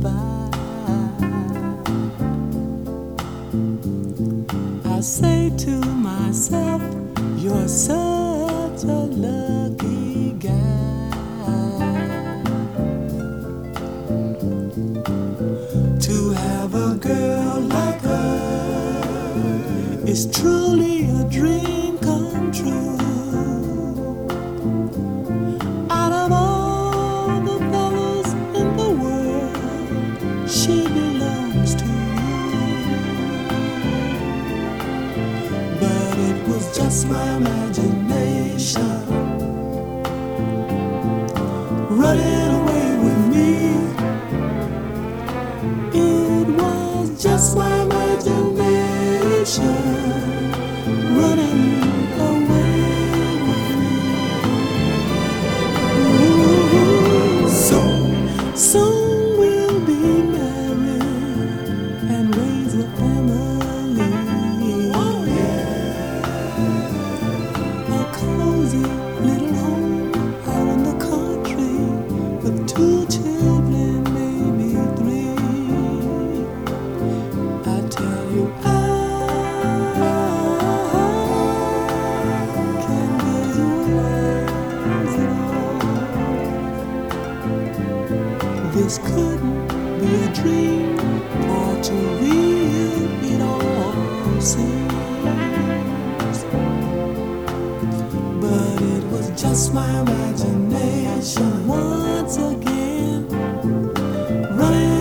survive. I say to myself, you're such a lucky guy to have a girl like her. It's truly a dream come true. Out of all the fellas in the world, she belongs to you. But it was just my imagination running away with me. It was just my imagination running away with me. Ooh, soon we'll be married and raise a family. Oh yeah, a cozy little home out in the country with 2 children, maybe 3. I tell you, I can visualize it all. This couldn't be a dream, or too real it all seems. But it was just my imagination once again running